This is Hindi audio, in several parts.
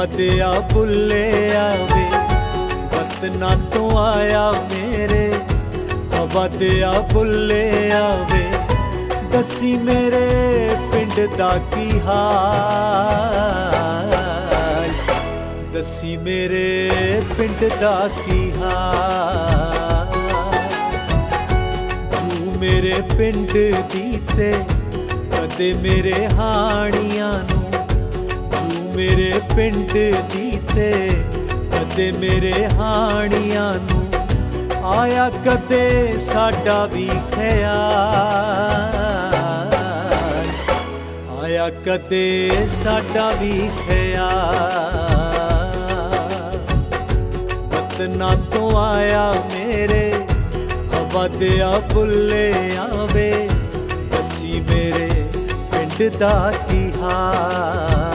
हवा दिया बुले आवे वतना तो आया मेरे हवा दिया बुले आवे दसी मेरे पिंड दा की हाल दसी मेरे पिंड दा की हाल तू मेरे पिंड दीते कदे मेरे हानियां नू तू मेरे पिंड दीते कदे मेरे हानियां नू आया कदे साडा भी ख्याल आया कदे साडा भी ख्याल वतना तो आया मेरे हवा दिया बुले आवे दसी मेरे पिंड दा की हाल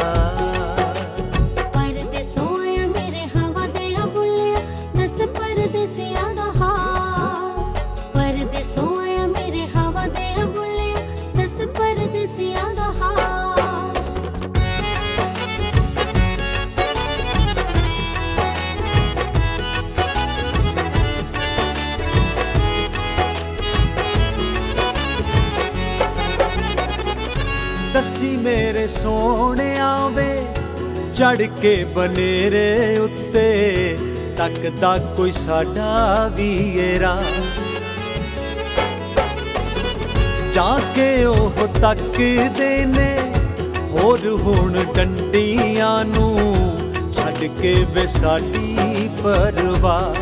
दसी मेरे सोने आवे चढ़ के बनेरे उत्ते तकदा कोई साडा वीरा जाके ओह तकदे ने होर हुण डंडियां नू छड़ के वे साडी परवाह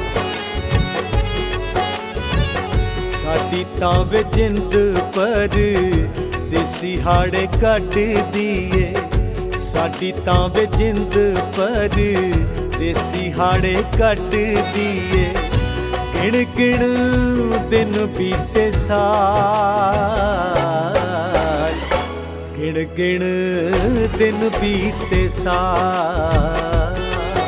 साडी तां वे जिंद पर देसी हाड़े कट दिए साडी तां वे जिंद पर देसी हाड़े कट दिए गिण गिण दिन बीते साल गिण गिण दिन बीते साल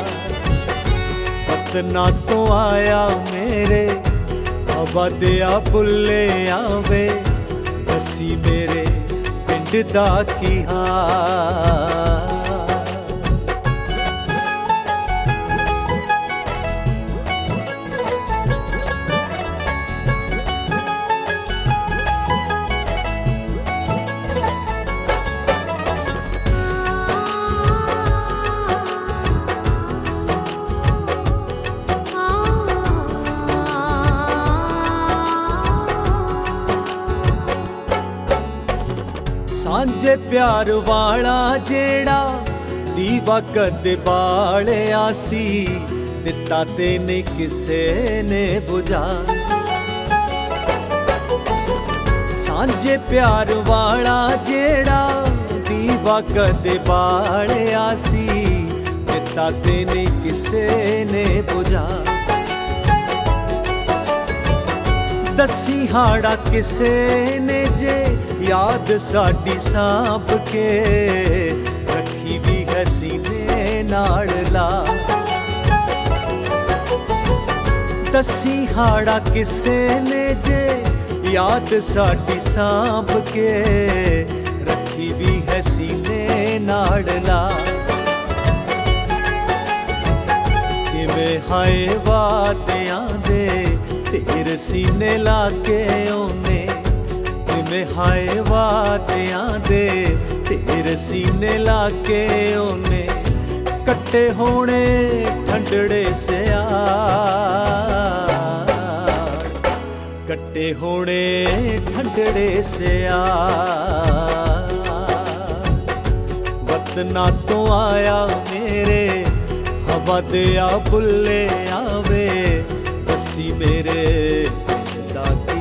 वतना तो आया मेरे हवा दिया बुले आवे दसी मेरे पिंड दा की हाल सांझे प्यार वाला जेड़ा दीवा कदे बालिया सी दिता ते नहीं किसे ने बुझा सांझे प्यार वाला जेड़ा दीवा कदे बालिया सी दिता ते नहीं किसे ने बुझा दसी हाड़ा किसे ने जे याद साडी सांभ के रखी भी है सीने नाल ला दसी हाड़ा किसे ने जे याद साडी सांभ के रखी भी है सीने नाल ला किवें हाय वादियां दे तेरे सीने लाके ओने किवें हाय वादियां दे तेरे सीने लाके ओने कट्टे होने ठंडड़े सियाल कट्टे होने ठंडड़े सियाल वतना तो आया मेरे हवा दिया बुले आवे दसी मेरे पिंड दा की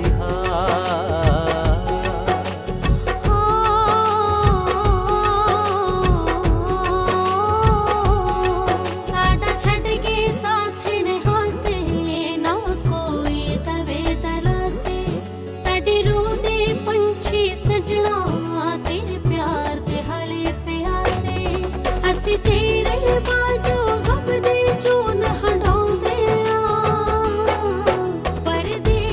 तेरे बाजो गप दे जो न हटाउंदे आ पर दे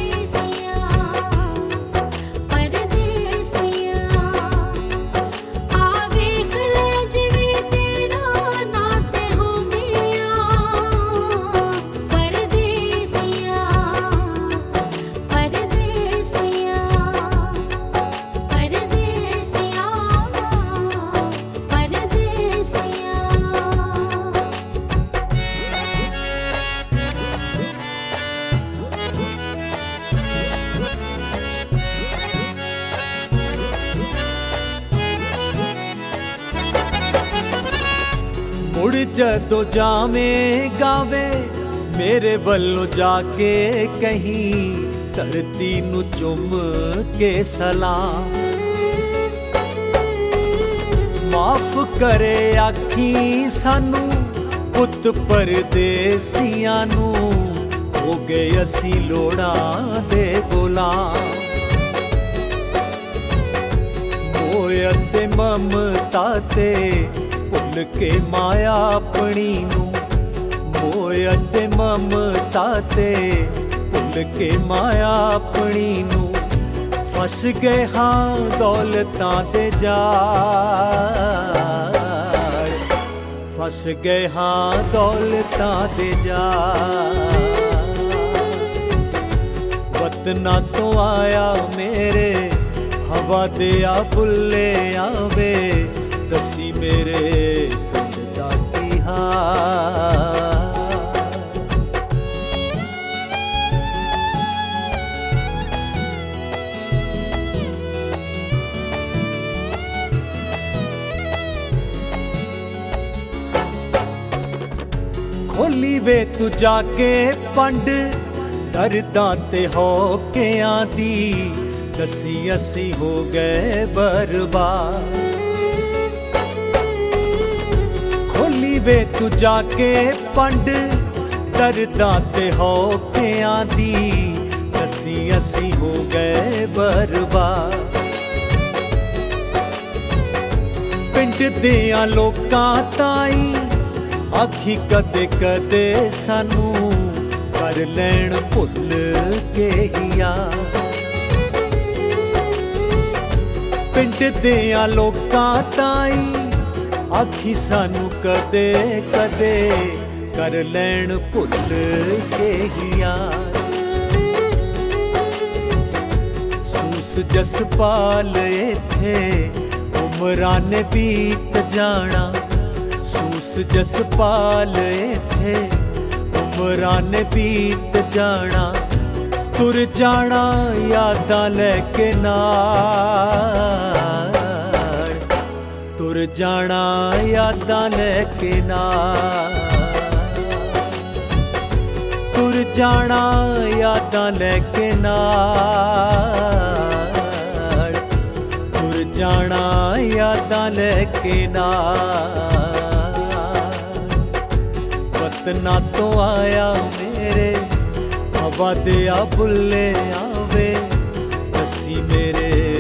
जदों जावें गावे मेरे वल्लों जाके कहीं धरती नू चुम के सलाम। माफ करे आखी सानू पुत परदेसियां नू, हो गए असी लोड़ां दे गुलाम। मोह ते ममता ते भुल के माया अपनी नू, मोह ते ममता ते भुल के माया अपनी नू। फस गए हाँ दौलतां दे जाल, फस गए हाँ दौलतां दे जाल। वतना तो आया मेरे हवा दिया बुल्ले आवे, दसी मेरे पिंड दा की हाल। खोली वे तू जाके पंड दर्दां ते होके आंदी, दसी असी हो गए बर्बाद। खोली वे तू जाके पंड दर्दां ते होके आंदी, दसी असी हो गए बर्बाद। पिंड दियां लोकां ताई आखी कदे कदे सानू कर लैण भुल के हिया। पिंड दियां लोकां ताई आखी सानू कदे कदे कर लैण भुल के हिया। सूस जसपाल इत्थे उमरां ने बीत जाना, सूस जसपाल इत्थे उमरां ने बीत जाना। तुर जाना यादां लैके नाल, तुर जाना यादां लैके नाल, तुर जाना यादां लैके नाल, तुर जाना यादां लैके नाल। वतना तो आया मेरे हवा दिया बुल्ले आवे, दसी मेरे